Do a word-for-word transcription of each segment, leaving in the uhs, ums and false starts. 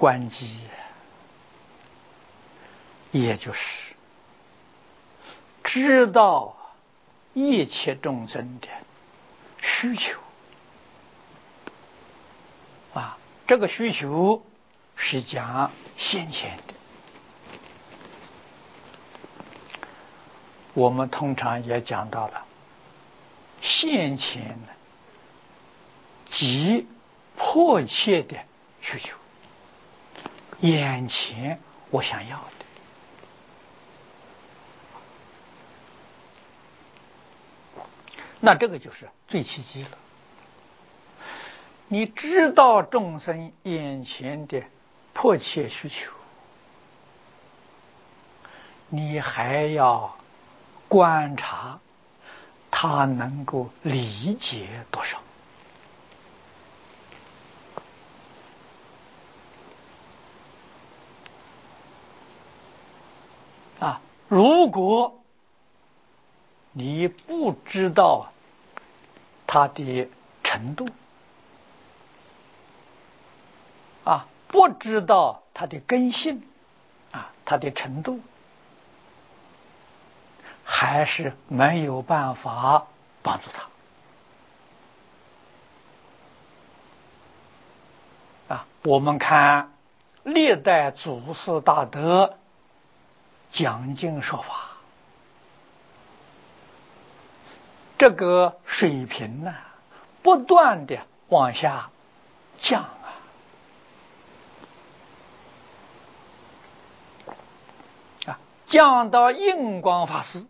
观机，也就是知道一切众生的需求啊，这个需求是讲现前的。我们通常也讲到了现前极迫切的需求，眼前我想要的。那这个就是最契机了。你知道众生眼前的迫切需求，你还要观察他能够理解多少。啊，如果你不知道他的程度，啊，不知道他的根性，啊，他的程度，还是没有办法帮助他。啊，我们看历代祖师大德讲经说法，这个水平呢，不断的往下降啊。啊，降到印光法师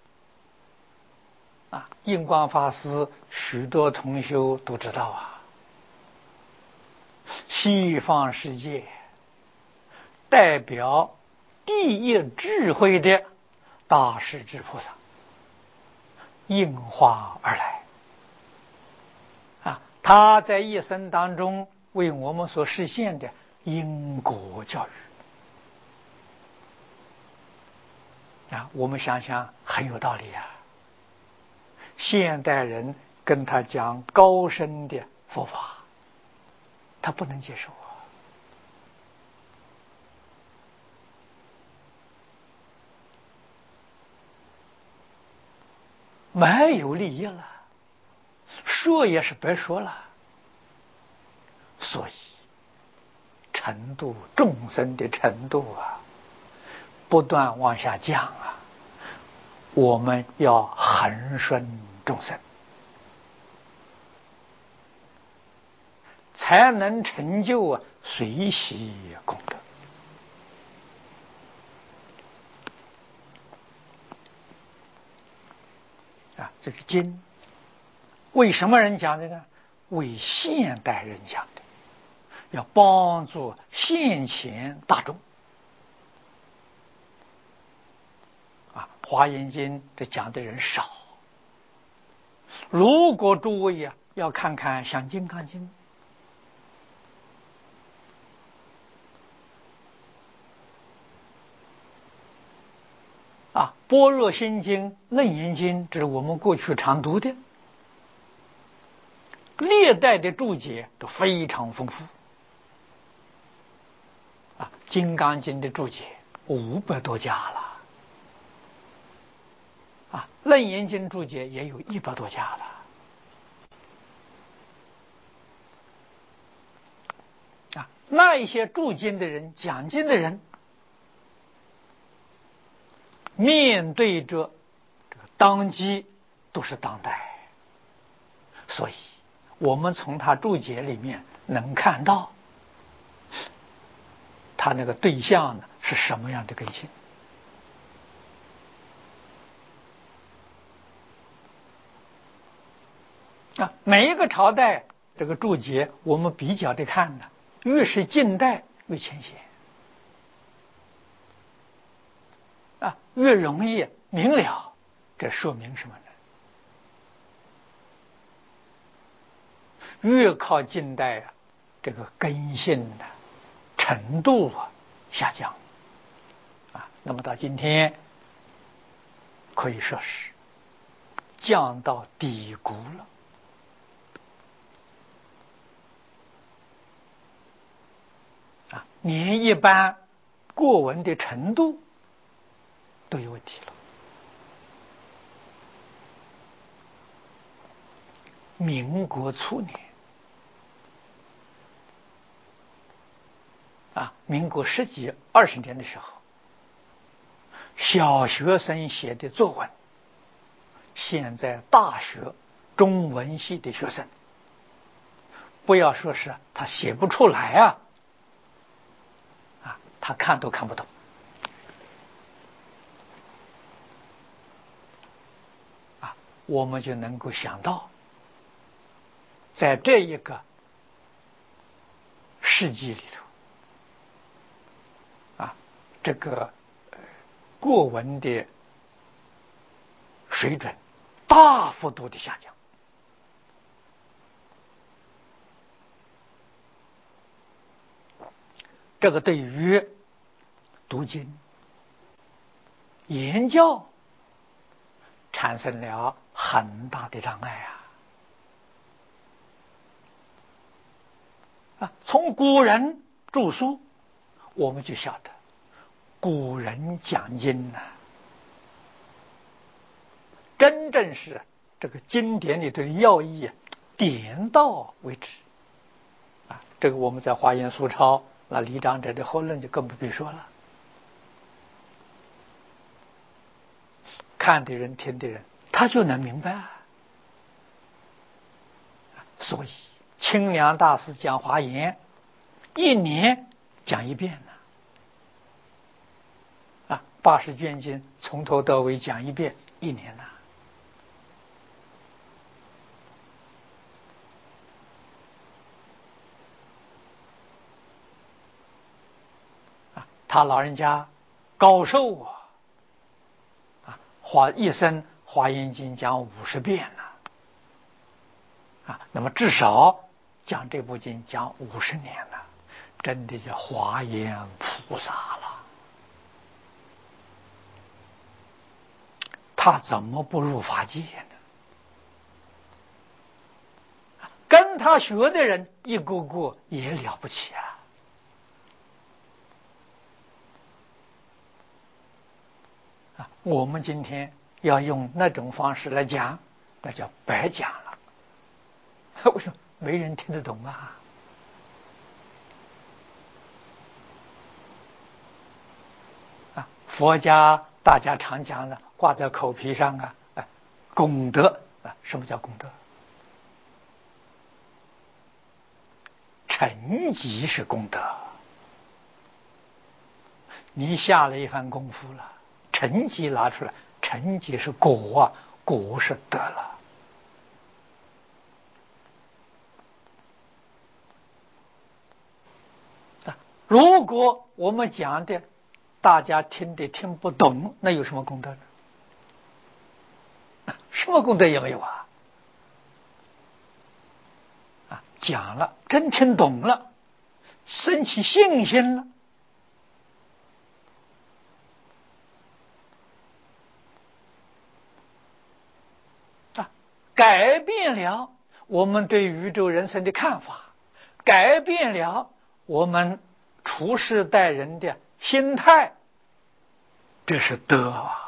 啊，印光法师许多同修都知道啊，西方世界代表第一智慧的大势至菩萨应化而来啊，他在一生当中为我们所实现的因果教育啊，我们想想很有道理啊。现代人跟他讲高深的佛法，他不能接受啊。没有利益了，说也是白说了。所以程度众生的程度啊，不断往下降啊，我们要恒顺众生，才能成就啊随喜功德。啊，这个经为什么人讲的呢？为现代人讲的，要帮助现前大众。啊，华严经这讲的人少。如果诸位啊要看看像金刚经，啊，般若心经、楞严经，这是我们过去常读的，历代的注解都非常丰富。啊，金刚经的注解五百多家了。啊，楞严经注解也有一百多家了。啊，那一些注经的人、讲经的人，面对着这个当机都是当代，所以我们从他注解里面能看到他那个对象呢是什么样的根性。啊，每一个朝代这个注解我们比较的看呢，越是近代越浅显啊，越容易明了。这说明什么呢？越靠近代啊，这个根性的程度啊下降啊，那么到今天可以说是降到低谷了。啊， 连一般过文的程度都有问题了。民国初年啊，民国十几二十年的时候，小学生写的作文，现在大学中文系的学生，不要说是他写不出来啊，啊，他看都看不懂。啊，我们就能够想到，在这一个世纪里头，啊，这个过文的水准大幅度的下降。这个对于读经、研教产生了很大的障碍啊！啊，从古人著书，我们就晓得，古人讲经呢、啊，真正是这个经典里的要义啊，点到为止啊。这个我们在华严素钞那李长者的后论就更不必说了，看的人听的人他就能明白。所以清凉大师讲华严，一年讲一遍呢。啊，八十卷经从头到尾讲一遍，一年呢。啊，他老人家高寿啊，啊，花一生华严经讲五十遍呢。啊，那么至少讲这部经讲五十年了，真的叫华严菩萨了。他怎么不入法界呢？跟他学的人一个个也了不起啊！啊，我们今天要用那种方式来讲，那叫白讲了。为什么？没人听得懂啊！啊，佛家大家常讲的，挂在口皮上啊，啊，功德啊，什么叫功德？成绩是功德，你下了一番功夫了，成绩拿出来，成绩是果啊，果是得了。如果我们讲的大家听的听不懂，那有什么功德呢？什么功德也没有啊！啊，讲了，真听懂了，生起信心了，啊，改变了我们对宇宙人生的看法，改变了我们处事待人的心态，这是德啊！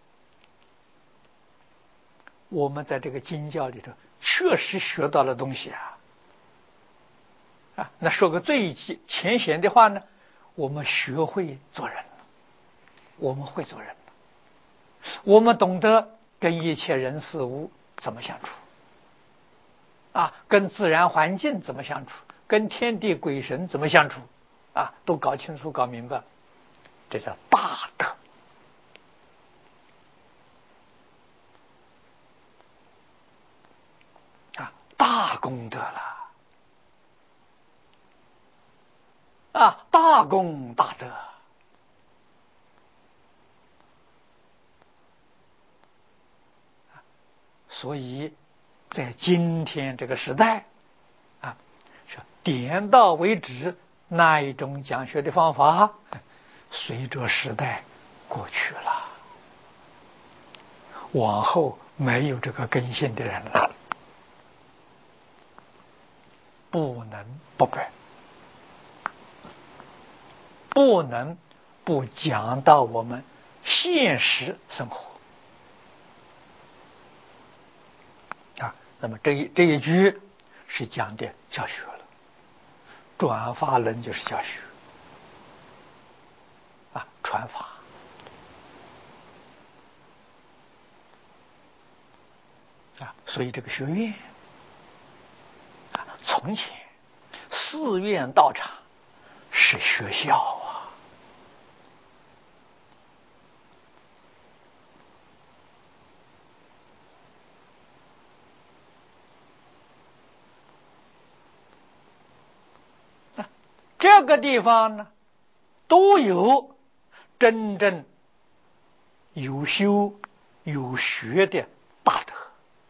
我们在这个经教里头确实学到了东西啊！啊，那说个最浅显的话呢，我们学会做人了，我们会做人了，我们懂得跟一切人事物怎么相处，啊，跟自然环境怎么相处，跟天地鬼神怎么相处，啊，都搞清楚搞明白，这叫大德。啊，大功德了，啊，大功大德。所以在今天这个时代啊，是点到为止那一种讲学的方法，随着时代过去了，往后没有这个根性的人了，不能不改。 不能不讲到我们现实生活啊。那么这一这一句是讲的教学了，转法轮就是教学啊，传法啊。所以这个学院啊，从前寺院道场是学校啊，这个地方呢，都有真正有修有学的大德，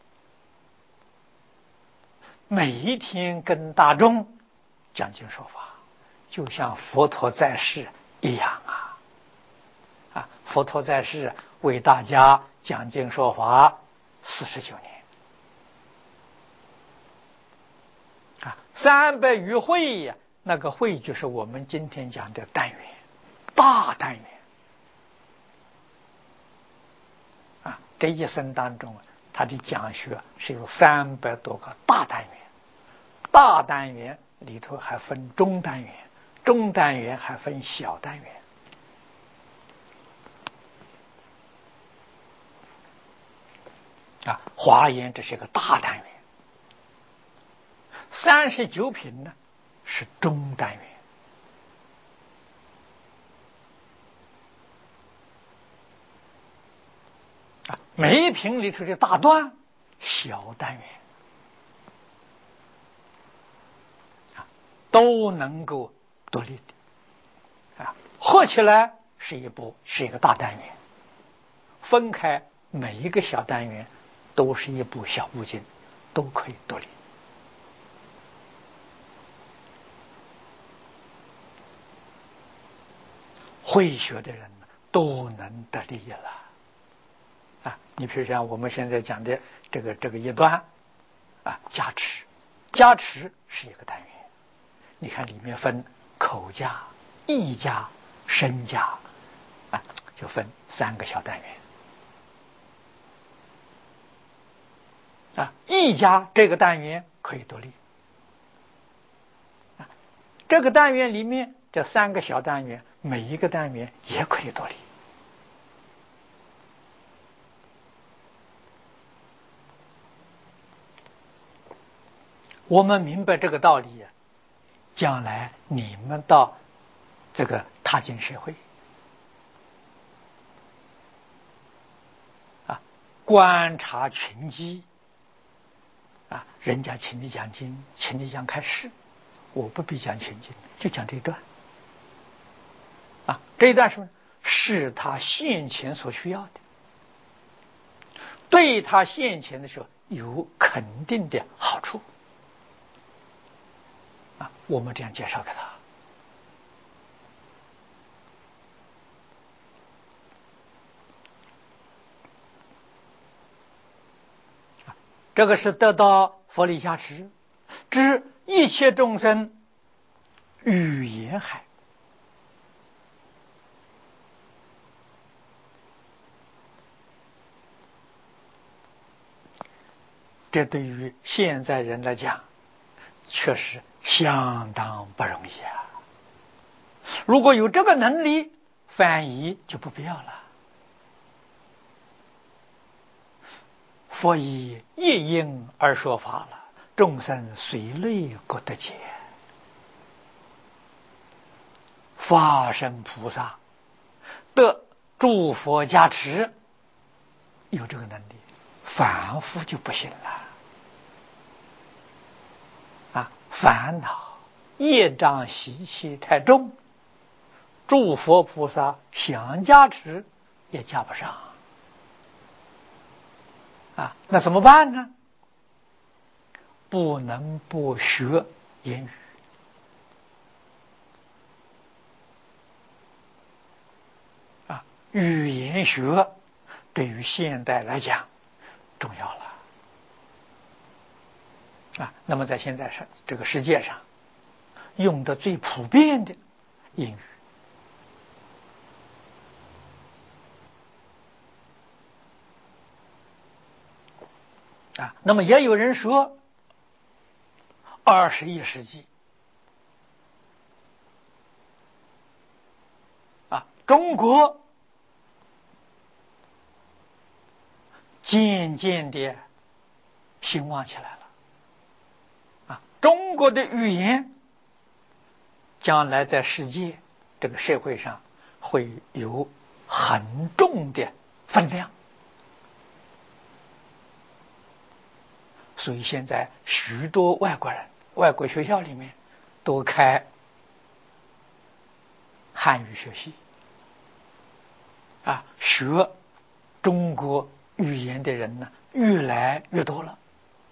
每一天跟大众讲经说法，就像佛陀在世一样啊！啊，佛陀在世为大家讲经说法四十九年啊，三百余会呀。那个会就是我们今天讲的单元，大单元啊。这一生当中，他的讲学是有三百多个大单元，大单元里头还分中单元，中单元还分小单元啊。华严这是个大单元，三十九品呢是中单元啊，每一品里头的大段小单元啊，都能够独立的啊，合起来是一部是一个大单元，分开每一个小单元都是一部小部经，都可以独立。会学的人都能得利益了啊！你比如像我们现在讲的这个这个一段啊，加持，加持是一个单元。你看里面分口加、意加、身加啊，就分三个小单元啊。意加这个单元可以独立啊，这个单元里面这三个小单元，每一个单元也可以独立。我们明白这个道理啊，将来你们到这个踏进社会啊，观察群机啊，人家请你讲经，请你讲开示，我不必讲全经，就讲这一段啊。这一段是是他现前所需要的，对他现前的时候有肯定的好处啊，我们这样介绍给他啊，这个是得到佛力加持，知一切众生语言海。这对于现在人来讲，确实相当不容易啊！如果有这个能力，翻译就不必要了。佛以一因而说法了，众生随类各得解。法身菩萨得诸佛加持，有这个能力，凡夫就不行了啊！烦恼业障习气太重，诸佛菩萨想加持也加不上啊！那怎么办呢？不能不学言语啊！语言学对于现代来讲重要了啊！那么在现在上这个世界上用的最普遍的英语啊，那么也有人说，二十一世纪啊，中国渐渐的兴旺起来了啊，中国的语言将来在世界这个社会上会有很重的分量。所以现在许多外国人，外国学校里面都开汉语学习啊，学中国语言的人呢越来越多了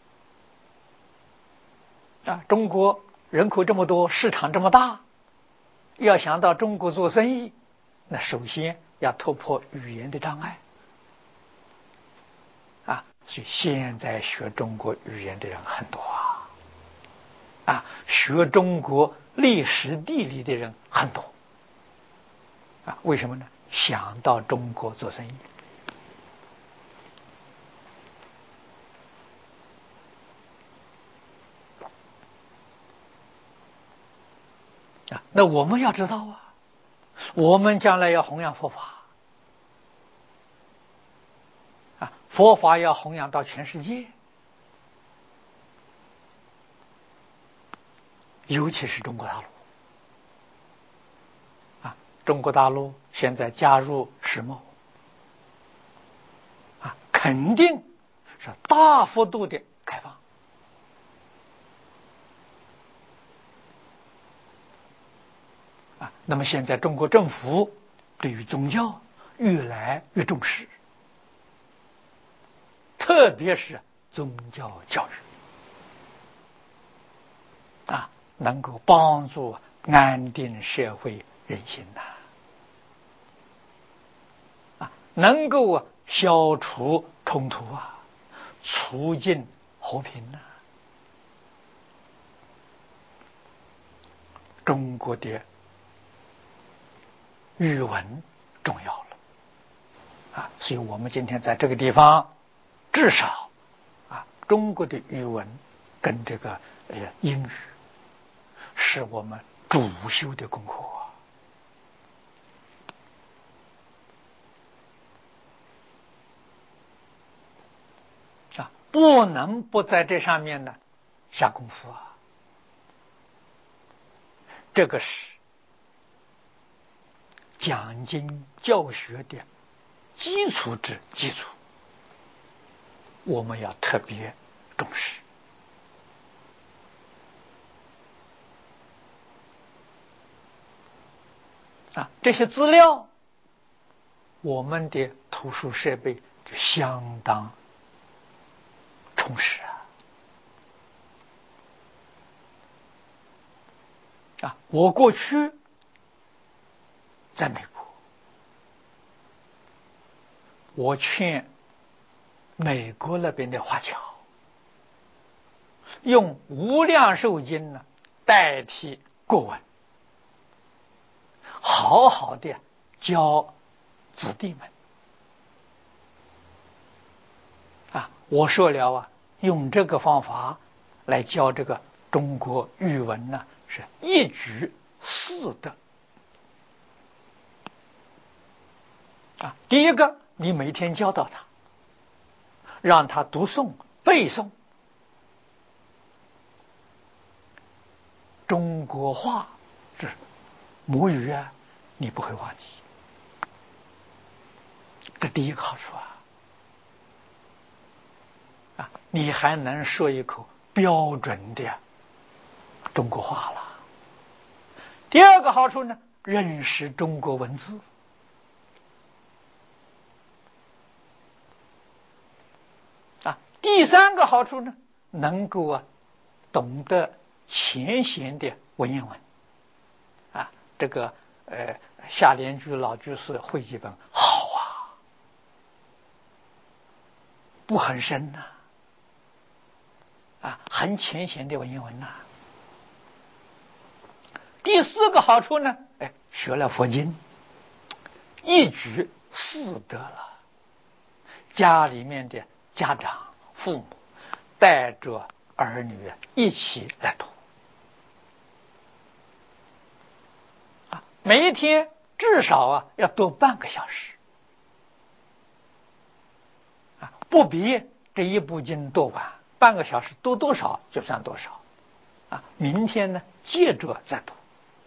啊。中国人口这么多，市场这么大，要想到中国做生意，那首先要突破语言的障碍啊。所以现在学中国语言的人很多啊，啊，学中国历史地理的人很多啊。为什么呢？想到中国做生意啊。那我们要知道啊，我们将来要弘扬佛法啊，佛法要弘扬到全世界，尤其是中国大陆啊。中国大陆现在加入世贸啊，肯定是大幅度的开放啊。那么现在中国政府对于宗教越来越重视，特别是宗教教育啊，能够帮助安定社会人心呐，啊，能够啊消除冲突啊，促进和平呐。中国的语文重要了啊，所以我们今天在这个地方，至少啊，中国的语文跟这个呃英语是我们主修的功课啊，啊，不能不在这上面呢下功夫啊。这个是讲经教学的基础之基础，我们要特别重视啊。这些资料，我们的图书设备就相当充实啊。啊，我过去在美国，我劝美国那边的华侨用无量寿经呢代替国文，好好的教子弟们啊。我说了啊，用这个方法来教这个中国语文呢，是一举四得啊。第一个，你每天教导他，让他读诵背诵中国话，是母语啊，你不会忘记。这第一个好处啊，啊，你还能说一口标准的中国话了。第二个好处呢，认识中国文字啊。第三个好处呢，能够啊懂得浅显的文言文啊。这个呃夏联居老居士汇记本好啊，不很深呐、啊，啊，很浅显的文言文呐、啊。第四个好处呢，哎，学了佛经，一举四得了。家里面的家长、父母带着儿女一起来读啊，每一天至少啊要读半个小时啊，不比这一部经读完，半个小时读多少就算多少啊。明天呢接着再读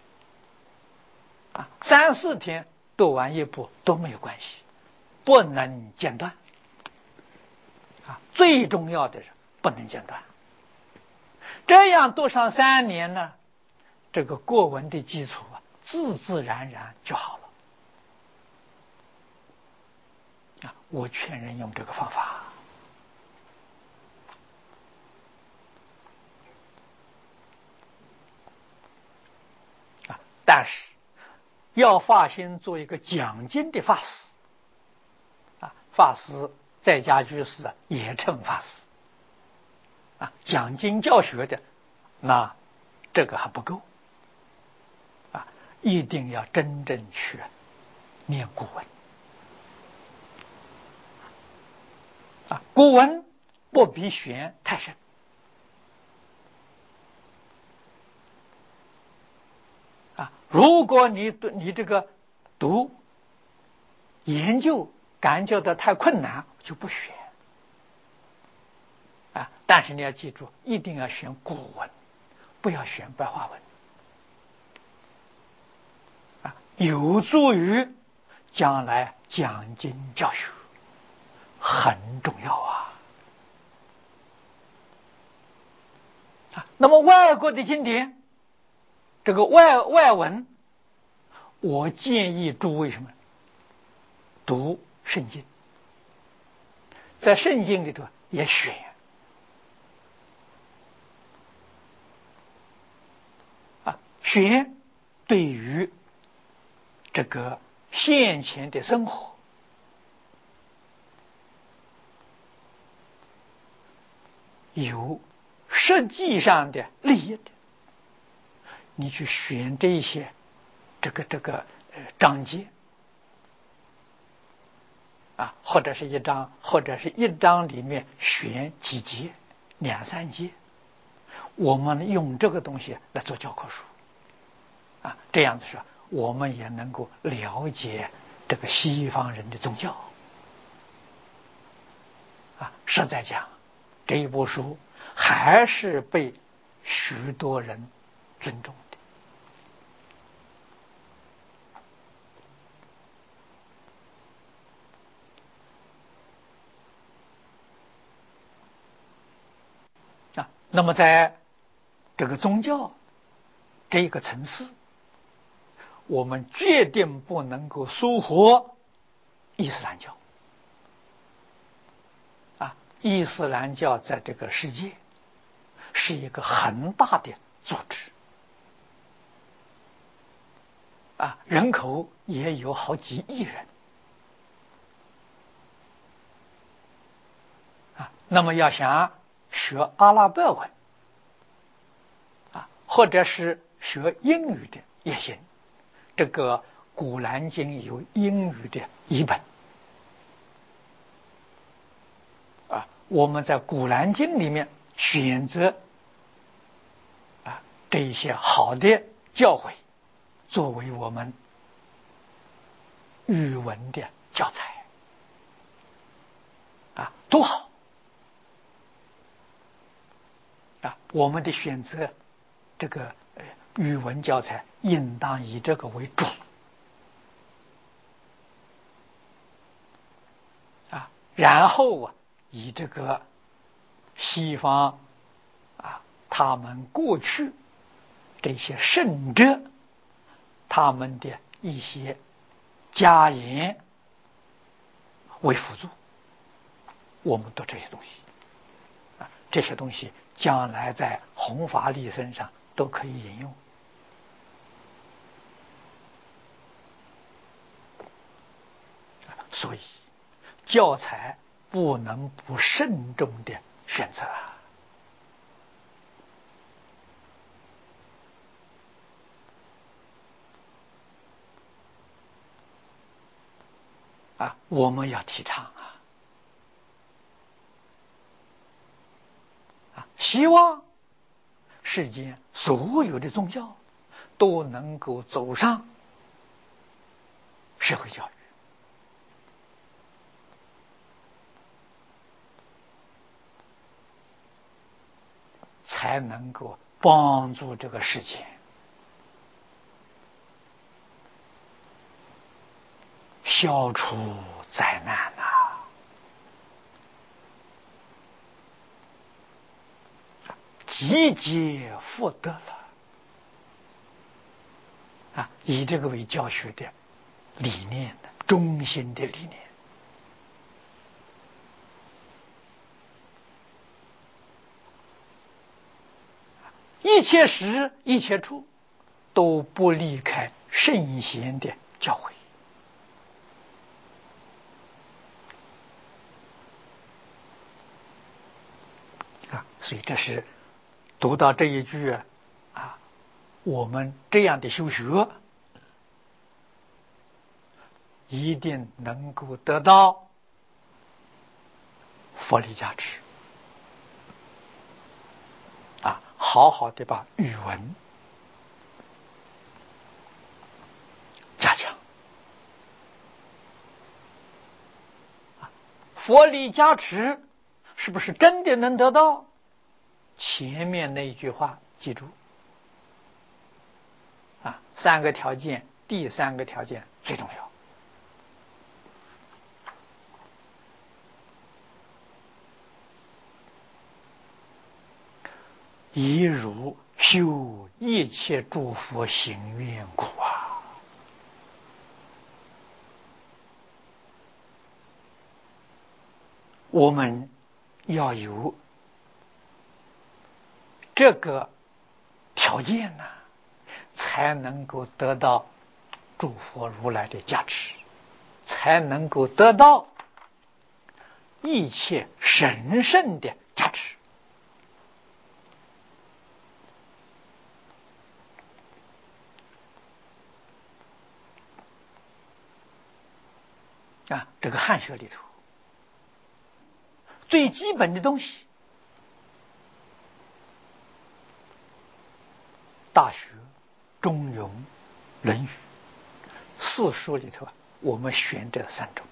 啊，三四天读完一部都没有关系，不能间断啊。最重要的是不能间断，这样读上三年呢，这个国文的基础啊，自自然然就好了啊。我劝人用这个方法啊，但是要发心做一个讲经的法师啊，法师在家居士也称法师啊，讲经教学的，那这个还不够啊，一定要真正去念古文啊，古文不必玄太深啊，如果你你这个读研究感觉到太困难，就不选啊。但是你要记住，一定要选古文，不要选白话文啊，有助于将来讲经教学，很重要啊。啊，那么外国的经典，这个外外文，我建议诸位什么？读圣经，在圣经里头也选啊，选对于这个现前的生活有实际上的利益的，你去选这些这个这个呃章节啊，或者是一章，或者是一章里面选几节，两三节，我们用这个东西来做教科书啊，这样子说，我们也能够了解这个西方人的宗教啊。实在讲，这一部书还是被许多人尊重的啊。那么在这个宗教这个层次，我们决定不能够疏忽伊斯兰教啊。伊斯兰教在这个世界是一个很大的组织啊，人口也有好几亿人啊。那么要想学阿拉伯文啊，或者是学英语的也行。这个《古兰经》有英语的译本啊，我们在《古兰经》里面选择啊这一些好的教诲，作为我们语文的教材啊，多好啊！我们的选择，这个语文教材应当以这个为主啊，然后啊，以这个西方啊，他们过去这些圣者他们的一些家言为辅助，我们读这些东西啊，这些东西将来在弘法利生上都可以引用。所以教材不能不慎重的选择啊！啊，我们要提倡啊！ 希望世间所有的宗教都能够走上社会教育，才能够帮助这个世界消除灾难呐、集结福德了啊！以这个为教学的理念的中心的理念，一切时一切处都不离开圣贤的教诲啊！所以这是读到这一句啊，我们这样的修学一定能够得到佛力加持啊，好好的把语文加强啊，佛力加持是不是真的能得到？前面那一句话记住啊，三个条件，第三个条件最重要。一如修一切诸佛行愿故啊！我们要有这个条件呢、啊，才能够得到诸佛如来的加持，才能够得到一切神圣的加持。啊，这个汉学里头最基本的东西，大学、中庸、论语四书里头，我们选这三种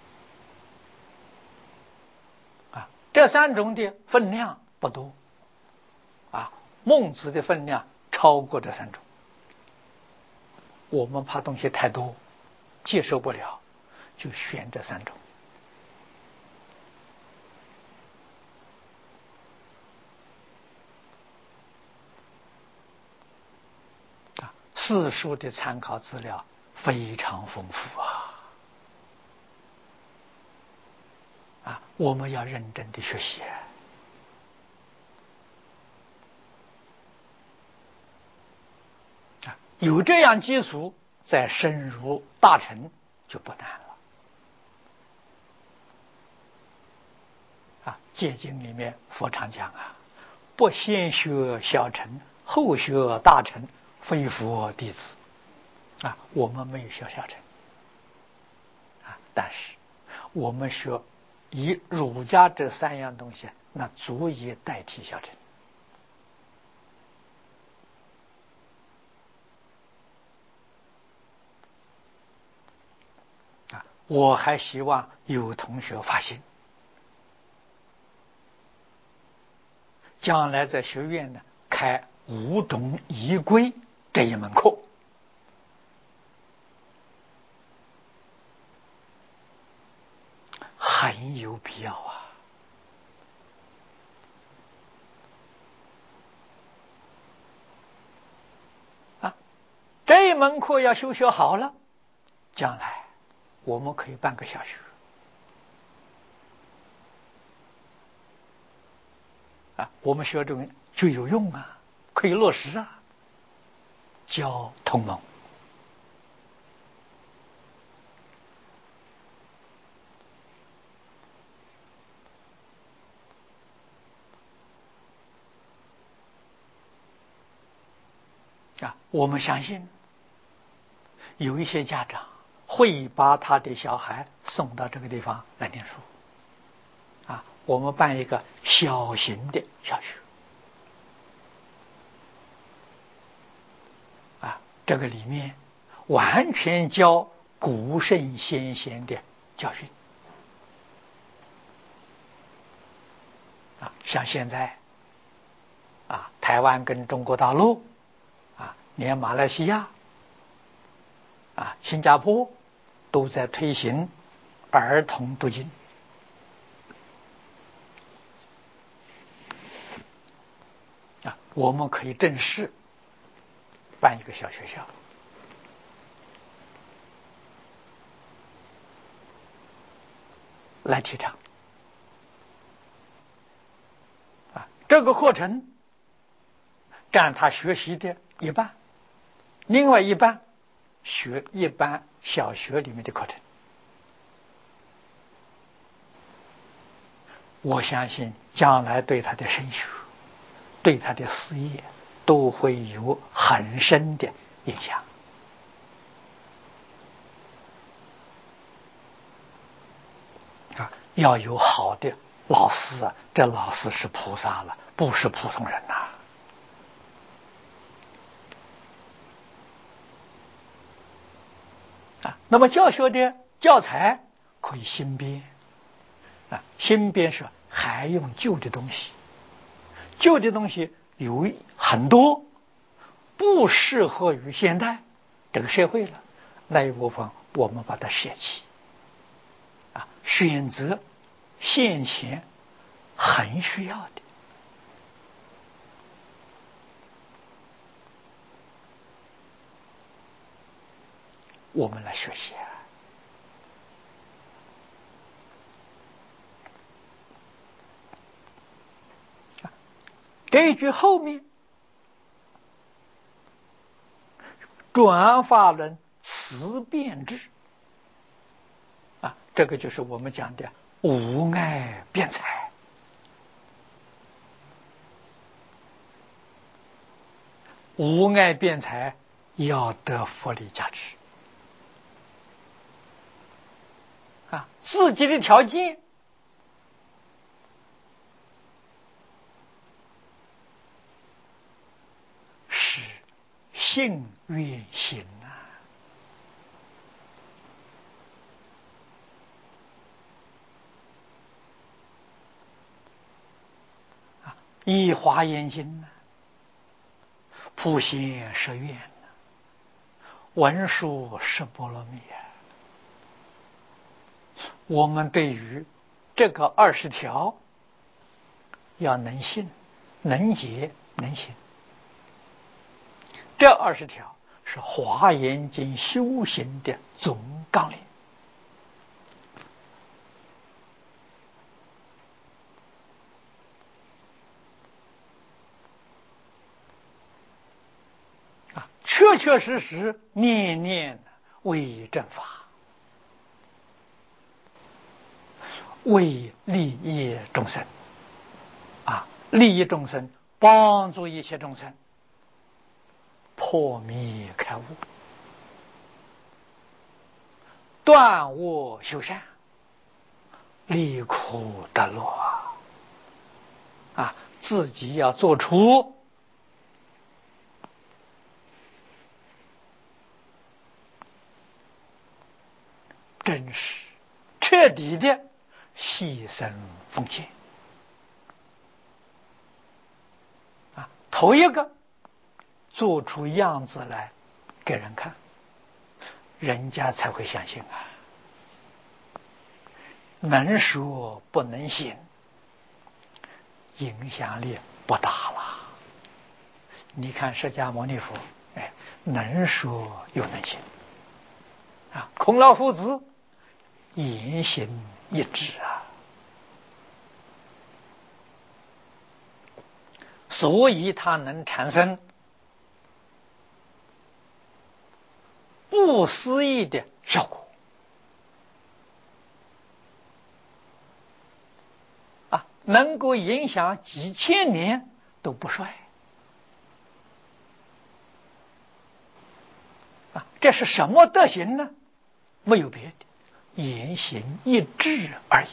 啊，这三种的分量不多啊，孟子的分量超过这三种，我们怕东西太多接受不了，就选这三种啊。四书的参考资料非常丰富啊啊，我们要认真的学习啊，有这样基础，再深入大乘就不难了啊。戒经里面佛常讲啊，不先学小乘，后学大乘，非佛弟子啊。我们没有学小乘啊，但是我们学以儒家这三样东西，那足以代替小乘啊。我还希望有同学发心，将来在学院呢开五种仪规这一门课，很有必要啊！啊，这一门课要修学好了，将来我们可以办个小学啊，我们学中就有用啊，可以落实啊，教同盟啊。我们相信有一些家长会把他的小孩送到这个地方来念书啊。我们办一个小型的小学这个里面完全教古圣先贤的教训啊，像现在啊，台湾跟中国大陆啊，连马来西亚啊、新加坡都在推行儿童读经啊，我们可以正式办一个小学校，来提倡啊，这个课程占他学习的一半，另外一半学一般小学里面的课程。我相信将来对他的升学，对他的事业都会有很深的影响啊！要有好的老师啊，这老师是菩萨了，不是普通人呐、啊。啊，那么教学的教材可以新编啊，新编是还用旧的东西，旧的东西有很多不适合于现代这个社会了，那一部分我们把它舍弃啊，选择现前很需要的。我们来学习啊！这一句后面转法轮慈辩智啊，这个就是我们讲的无碍辩才。无碍辩才要得佛理加持啊，自己的条件是信愿行啊，以华严经呢，普贤十愿，文殊十波罗蜜。我们对于这个二十条要能信、能解、能行。这二十条是华严经修行的总纲领啊，确确实实念念为正法，为利益众生啊，利益众生，帮助一切众生破迷开悟，断恶修善，离苦得乐啊！自己要做出真实彻底的牺牲奉献啊！头一个做出样子来给人看，人家才会相信啊！能说不能行，影响力不大了。你看释迦牟尼佛，哎，能说又能行啊！孔老夫子言行一致啊，所以他能产生不思议的效果啊，能够影响几千年都不衰啊！这是什么德行呢？没有别的，言行一致而已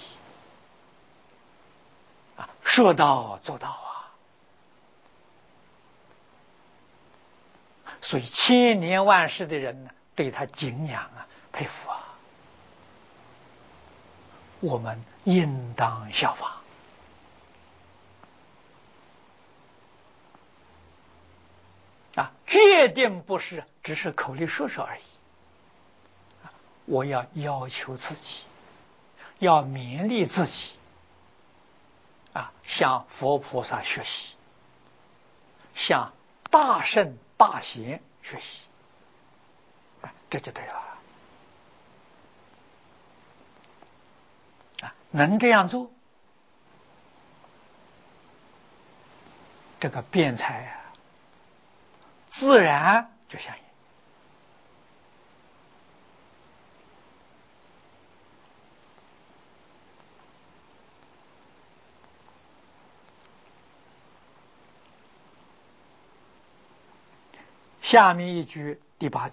啊，说到做到啊！ 所以千年万世的人呢，对他敬仰啊，佩服啊，我们应当效仿啊，决定不是只是口里说说而已。我要要求自己，要勉励自己啊，向佛菩萨学习，向大圣大贤学习，啊，这就对了啊！能这样做，这个辩才啊，自然就相应。下面一句，第八句，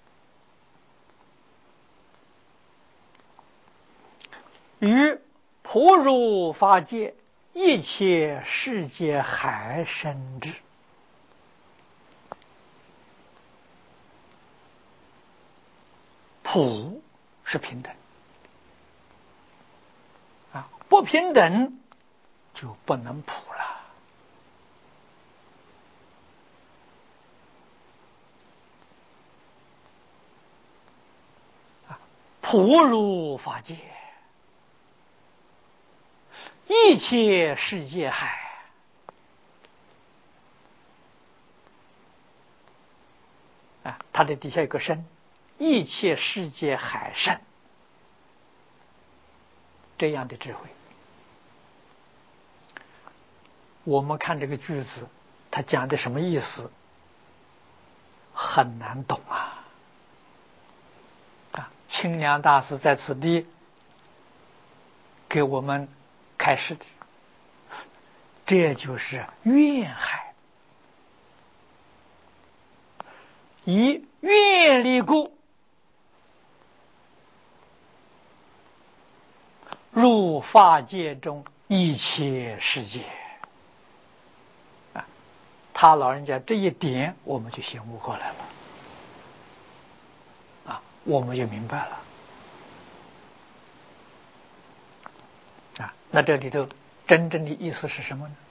于普如法界，一切世界海生之。普是平等啊，不平等就不能普了。普如法界，一切世界海，啊，它的底下有个深，一切世界海深，这样的智慧。我们看这个句子，它讲的什么意思？很难懂啊！啊，清凉大师在此地给我们开示的，这就是愿海，以愿力故，入法界中一切世界。啊，他老人家这一点，我们就醒悟过来了，啊，我们就明白了。啊，那这里头真正的意思是什么呢？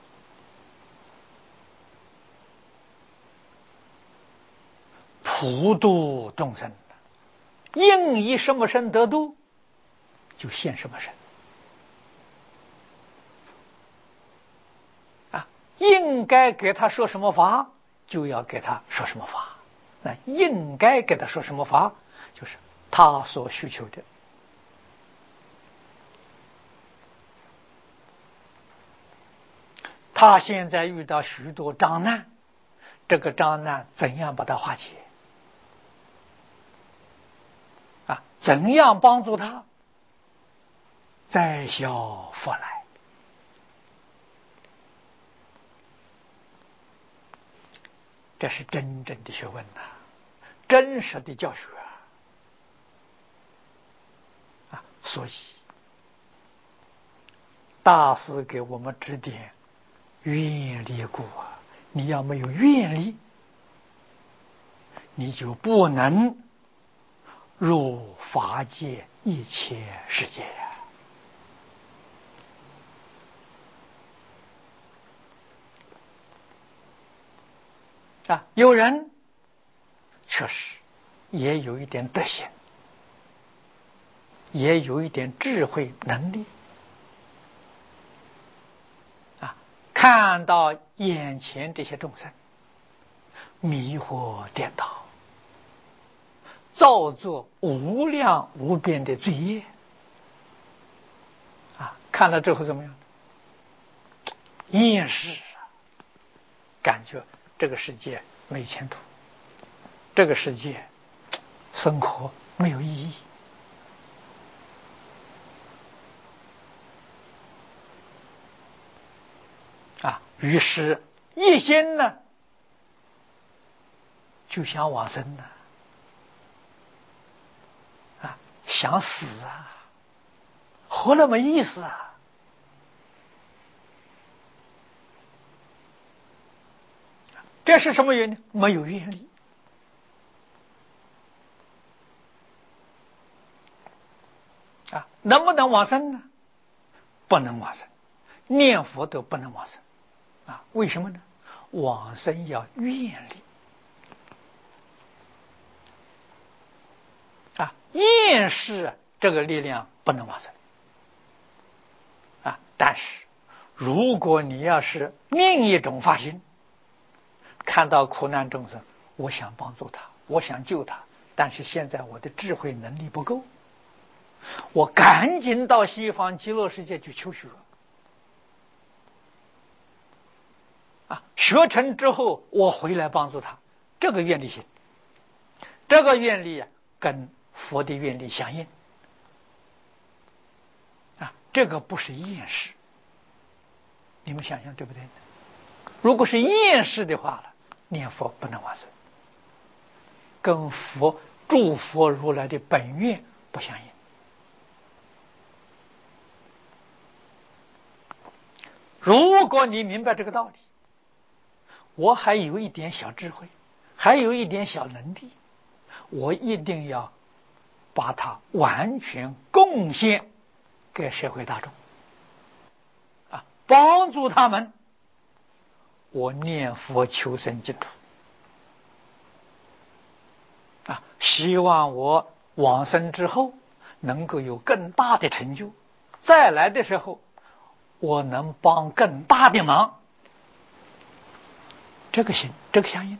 普度众生，应以什么身得度，就现什么身。啊，应该给他说什么法，就要给他说什么法。那应该给他说什么法，就是他所需求的。他现在遇到许多障难，这个障难怎样把它化解？啊，怎样帮助他再消佛来？这是真正的学问呐、啊，真实的教学啊！所以大师给我们指点愿力故啊，你要没有愿力，你就不能入法界一切世界呀。啊，有人确实也有一点德行，也有一点智慧能力啊，看到眼前这些众生迷惑颠倒，造作无量无边的罪业啊，看了之后怎么样？厌世啊，感觉这个世界没前途，这个世界生活没有意义啊，于是一心呢就想往生呢，啊，想死啊，活了没意思啊。这是什么原因？没有愿力啊，能不能往生呢？不能往生，念佛都不能往生啊？为什么呢？往生要愿力啊，厌世这个力量不能往生啊。但是如果你要是另一种发心，看到苦难众生，我想帮助他，我想救他，但是现在我的智慧能力不够，我赶紧到西方极乐世界去求学啊，学成之后我回来帮助他，这个愿力行，这个愿力啊跟佛的愿力相应啊，这个不是厌世，你们想想对不对？如果是厌世的话了，念佛不能往生，跟佛诸佛如来的本愿不相应。如果你明白这个道理，我还有一点小智慧，还有一点小能力，我一定要把它完全贡献给社会大众啊，帮助他们，我念佛求生净土啊，希望我往生之后能够有更大的成就，再来的时候我能帮更大的忙，这个行，这个相应。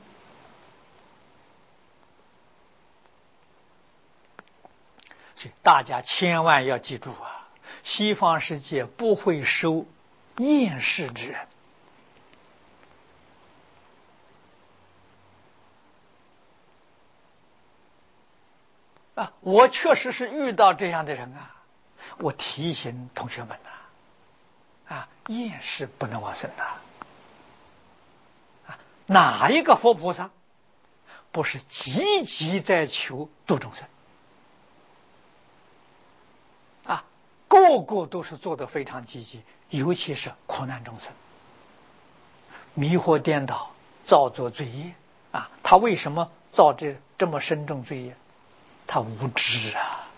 所以大家千万要记住啊，西方世界不会收厌世之人啊！我确实是遇到这样的人啊，我提醒同学们呐，啊，厌世不能往生的啊！哪一个佛菩萨不是积极在求度众生啊？个个都是做得非常积极，尤其是苦难众生，迷惑颠倒，造作罪业啊！他为什么造这这么深重罪业？他无知啊！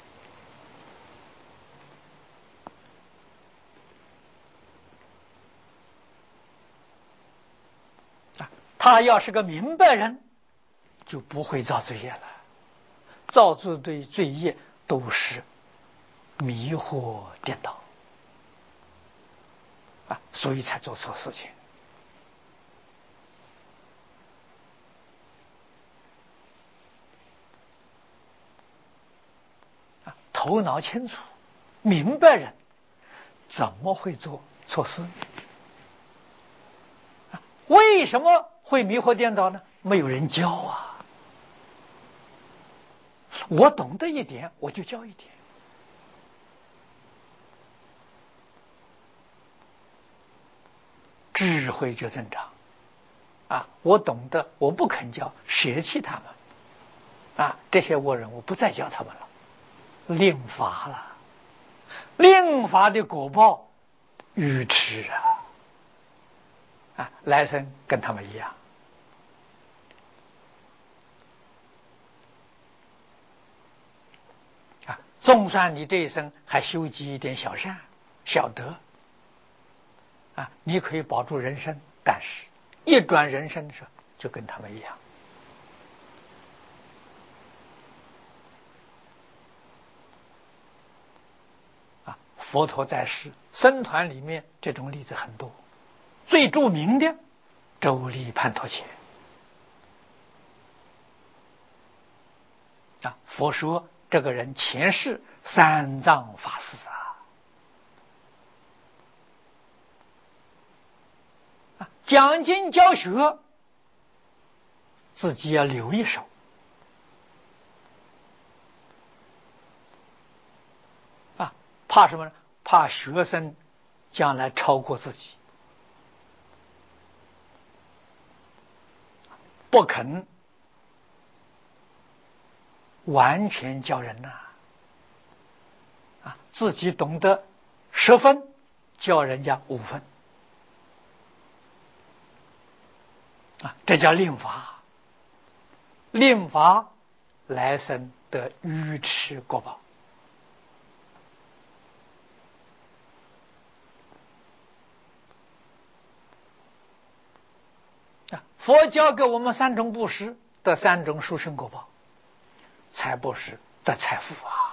啊，他要是个明白人，就不会造罪业了。造作对罪业都是迷惑颠倒啊，所以才做错事情。啊，头脑清楚、明白人怎么会做错事？啊，为什么会迷惑颠倒呢？没有人教啊！我懂得一点，我就教一点。智慧就增长啊！我懂得，我不肯教，舍弃他们啊！这些恶人，我不再教他们了，令罚了。令罚的果报，愚痴啊！啊，来生跟他们一样啊！纵算你这一生还修积一点小善、小德啊，你可以保住人生，但是一转人生的时候，就跟他们一样。啊，佛陀在世僧团里面这种例子很多，最著名的周利盘陀伽啊，佛说这个人前世三藏法师啊，啊，讲经教学自己要留一手啊，怕什么呢？怕学生将来超过自己，不肯完全教人呐、啊，啊，自己懂得十分，教人家五分，啊，这叫令罚。令罚来生得愚痴果报， 佛教给我们三种布施，得三种殊胜果报。财布施得财富啊，